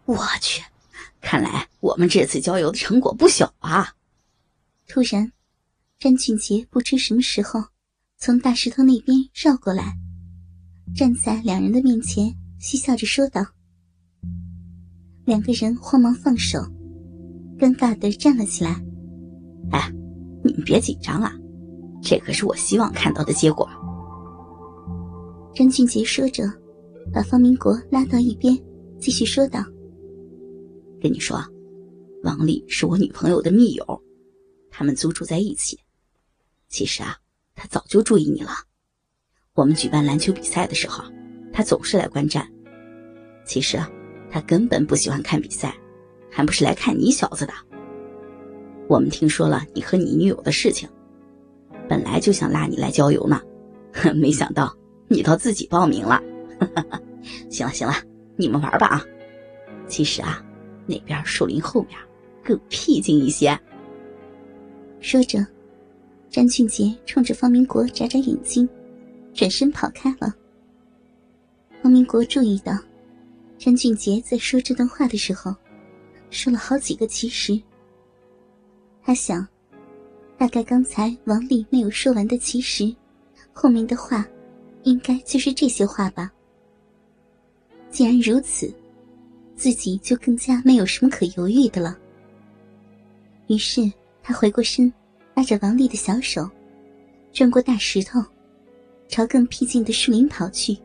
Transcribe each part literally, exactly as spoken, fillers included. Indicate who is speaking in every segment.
Speaker 1: 我去，看来我们这次郊游的成果不小啊。
Speaker 2: 突然，詹俊杰不知什么时候从大石头那边绕过来，站在两人的面前，嬉笑着说道。两个人慌忙放手，尴尬地站了起来。
Speaker 1: 哎，你们别紧张啊，这可是我希望看到的结果。
Speaker 2: 詹俊杰说着，把方明国拉到一边，继续说道。
Speaker 1: 跟你说，王丽是我女朋友的密友，他们租住在一起。其实啊，他早就注意你了。我们举办篮球比赛的时候，他总是来观战。其实啊，他根本不喜欢看比赛，还不是来看你小子的。我们听说了你和你女友的事情，本来就想拉你来郊游呢，没想到你倒自己报名了。行了行了，你们玩吧啊。其实啊，那边树林后面更僻静一些。
Speaker 2: 说着，詹俊杰冲着方明国眨眨眼睛，转身跑开了。方明国注意到詹俊杰在说这段话的时候说了好几个其实。他想，大概刚才王丽没有说完的其实，后面的话应该就是这些话吧。既然如此，自己就更加没有什么可犹豫的了。于是他回过身，拉着王丽的小手，转过大石头，朝更僻静的树林跑去。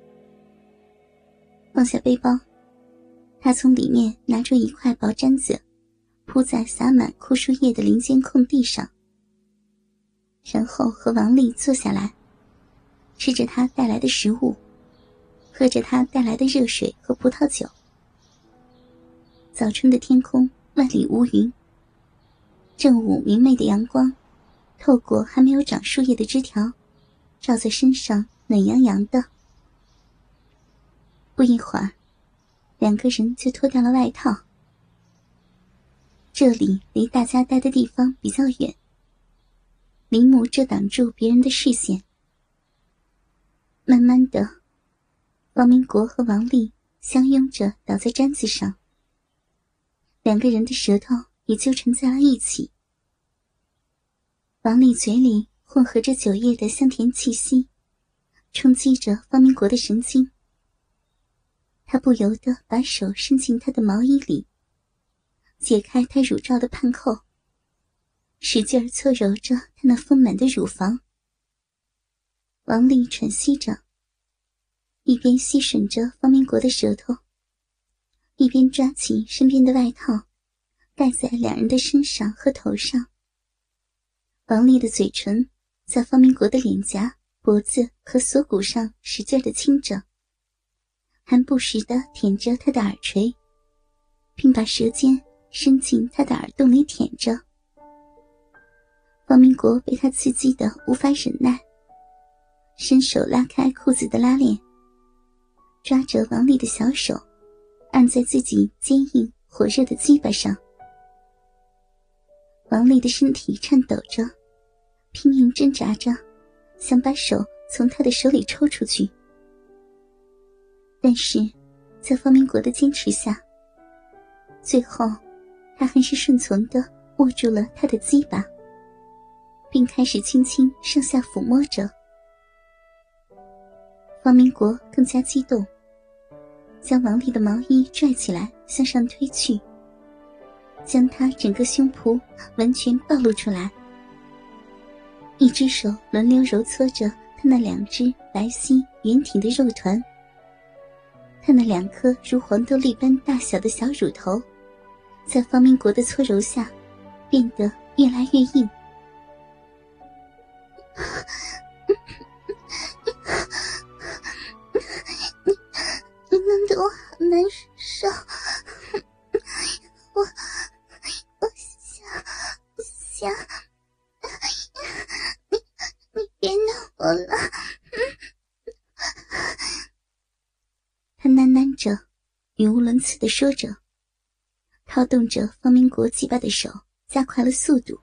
Speaker 2: 放下背包，他从里面拿出一块薄毡子，铺在洒满枯树叶的林间空地上，然后和王丽坐下来，吃着他带来的食物，喝着他带来的热水和葡萄酒。早春的天空万里无云，正午明媚的阳光透过还没有长树叶的枝条，照在身上暖洋洋的。不一会儿，两个人就脱掉了外套。这里离大家待的地方比较远，林木遮挡住别人的视线。慢慢的，王明国和王丽相拥着倒在毡子上，两个人的舌头也纠缠在了一起。王丽嘴里混合着酒液的香甜气息，冲击着方明国的神经。他不由得把手伸进他的毛衣里，解开他乳罩的帕扣，使劲儿搓揉着他那丰满的乳房。王丽喘息着，一边吸吮着方明国的舌头，一边抓起身边的外套盖在两人的身上和头上。王丽的嘴唇在方明国的脸颊、脖子和锁骨上使劲地亲着，还不时地舔着他的耳垂，并把舌尖伸进他的耳洞里舔着。方明国被他刺激得无法忍耐，伸手拉开裤子的拉链，抓着王丽的小手按在自己坚硬火热的鸡巴上。王丽的身体颤抖着，拼命挣扎着，想把手从他的手里抽出去。但是在方明国的坚持下，最后他还是顺从地握住了他的鸡巴，并开始轻轻上下抚摸着。方明国更加激动，将王丽的毛衣拽起来向上推去，将她整个胸脯完全暴露出来。一只手轮流揉搓着她那两只白皙圆挺的肉团，她那两颗如黄豆粒般大小的小乳头在方明国的搓揉下变得越来越硬。你你弄得我好难受，我我想想，你你别弄我了。他喃喃着，语无伦次地说着，套动着方明国鸡巴的手加快了速度。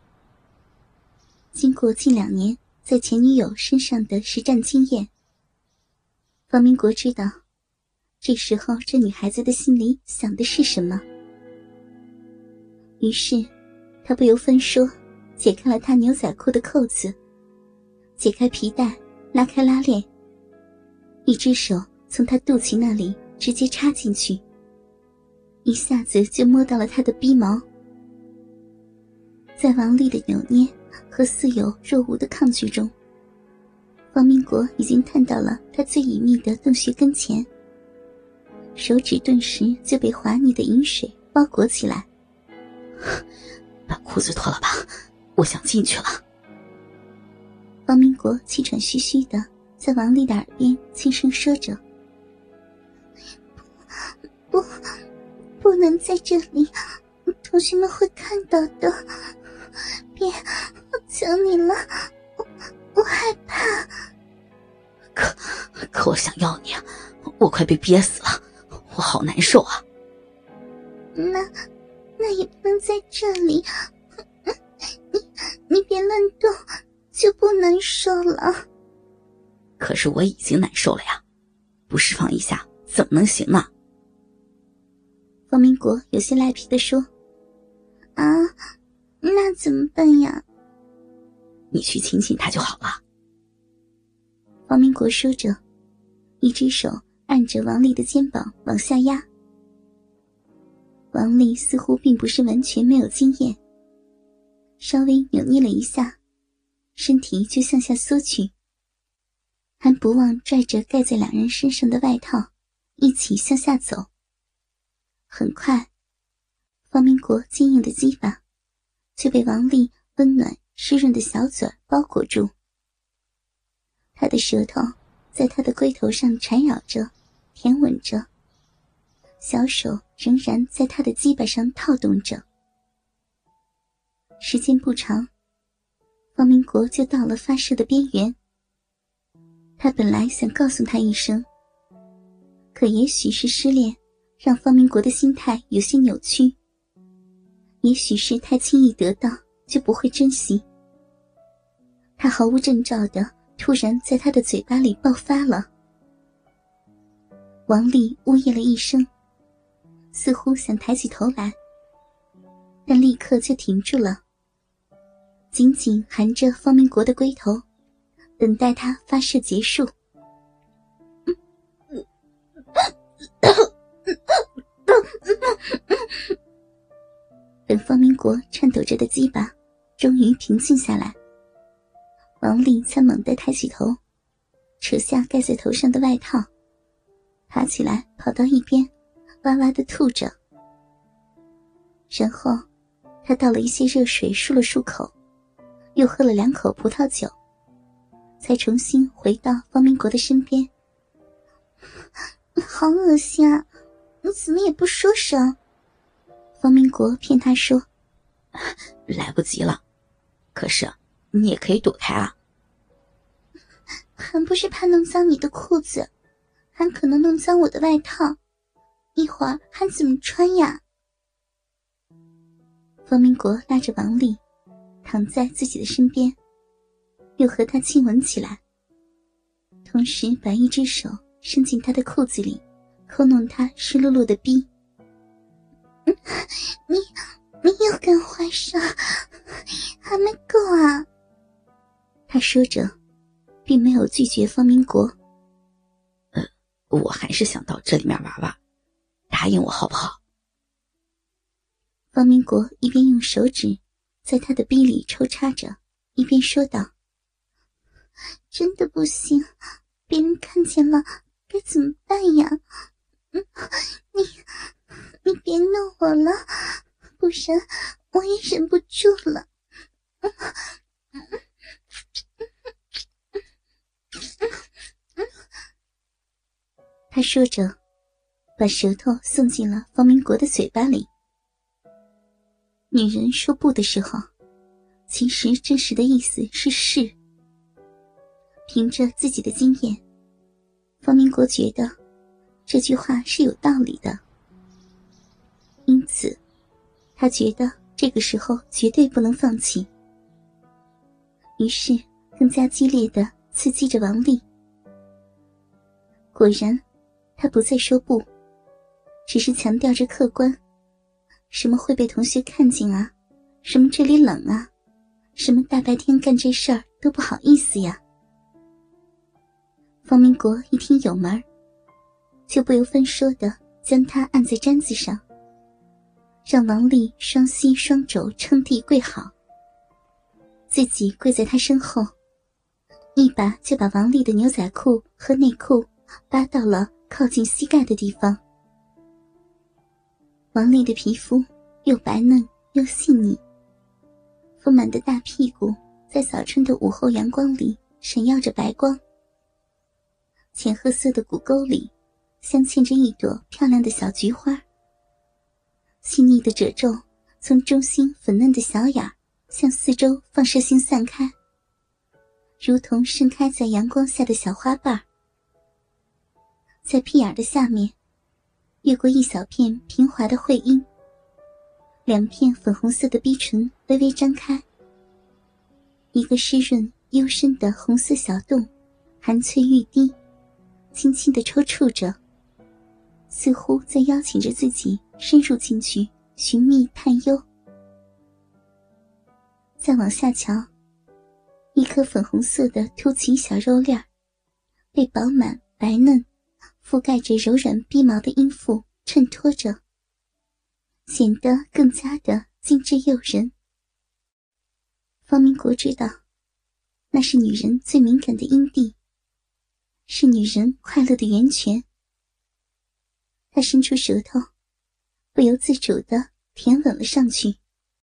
Speaker 2: 经过近两年在前女友身上的实战经验，方明国知道这时候这女孩子的心里想的是什么。于是他不由分说解开了她牛仔裤的扣子，解开皮带，拉开拉链，一只手从她肚脐那里直接插进去，一下子就摸到了她的逼毛。在王丽的扭捏和似有若无的抗拒中，方明国已经探到了她最隐秘的洞穴跟前，手指顿时就被滑腻的饮水包裹起来。
Speaker 1: 把裤子脱了吧，我想进去了。
Speaker 2: 方明国气喘吁吁的在王丽的耳边轻声说着：不不不能在这里，同学们会看到的，别，我求你了，我我害怕。
Speaker 1: 可可我想要你，我快被憋死了，我好难受啊。
Speaker 2: 那那也不能在这里，你你别乱动，就不难受了。
Speaker 1: 可是我已经难受了呀，不释放一下怎么能行呢？
Speaker 2: 方明国有些赖皮地说：啊，那怎么办呀？
Speaker 1: 你去亲亲他就好了。
Speaker 2: 方明国说着，一只手按着王丽的肩膀往下压。王丽似乎并不是完全没有经验，稍微扭捏了一下，身体就向下缩去，还不忘拽着盖在两人身上的外套一起向下走。很快，方明国坚硬的鸡巴却被王丽温暖湿润的小嘴包裹住，他的舌头在他的龟头上缠绕着，舔吻着，小手仍然在他的鸡巴上套动着。时间不长，方明国就到了发射的边缘。他本来想告诉他一声，可也许是失恋让方明国的心态有些扭曲，也许是太轻易得到就不会珍惜，他毫无征兆地突然在他的嘴巴里爆发了。王丽呜咽了一声，似乎想抬起头来，但立刻就停住了，紧紧含着方明国的龟头，等待他发射结束。等方明国颤抖着的鸡巴终于平静下来，王丽才猛地抬起头，扯下盖在头上的外套，爬起来跑到一边哇哇地吐着。然后他倒了一些热水漱了漱口，又喝了两口葡萄酒，才重新回到方明国的身边。好恶心啊，你怎么也不说声？方明国骗他说：
Speaker 1: 来不及了，可是你也可以躲开啊。
Speaker 2: 还不是怕弄脏你的裤子，还可能弄脏我的外套，一会儿还怎么穿呀？方明国拉着王丽躺在自己的身边，又和她亲吻起来，同时把一只手伸进她的裤子里，抠弄她湿漉漉的逼。你你又敢怀上，还没够啊？他说着，并没有拒绝方明国。
Speaker 1: 呃，我还是想到这里面玩玩，答应我好不好？
Speaker 2: 方明国一边用手指在他的逼里抽插着，一边说道：真的不行，别人看见了该怎么办呀？嗯，你你别弄我了，不然我也忍不住了。他说着，把舌头送进了方明国的嘴巴里。女人说不的时候，其实真实的意思是是。凭着自己的经验，方明国觉得这句话是有道理的，因此他觉得这个时候绝对不能放弃，于是更加激烈地刺激着王丽。果然， 他不再说不，只是强调着客观，什么会被同学看见啊，什么这里冷啊，什么大白天干这事儿都不好意思呀。方明国一听有门，就不由分说的将他按在毡子上，让王丽双膝双肘撑地跪好，自己跪在他身后，一把就把王丽的牛仔裤和内裤扒到了靠近膝盖的地方。王丽的皮肤又白嫩又细腻，丰满的大屁股在早春的午后阳光里闪耀着白光，浅褐色的骨沟里镶嵌着一朵漂亮的小菊花，细腻的褶皱从中心粉嫩的小眼向四周放射性散开，如同盛开在阳光下的小花瓣。在屁眼的下面越过一小片平滑的会阴，两片粉红色的逼唇微微张开，一个湿润幽深的红色小洞含翠欲滴，轻轻地抽搐着，似乎在邀请着自己深入进去寻觅探幽。再往下瞧，一颗粉红色的凸起小肉链被饱满白嫩覆盖着柔软逼毛的阴腹衬托着，显得更加的精致诱人。方明国知道，那是女人最敏感的阴蒂，是女人快乐的源泉。他伸出舌头，不由自主地舔吻了上去。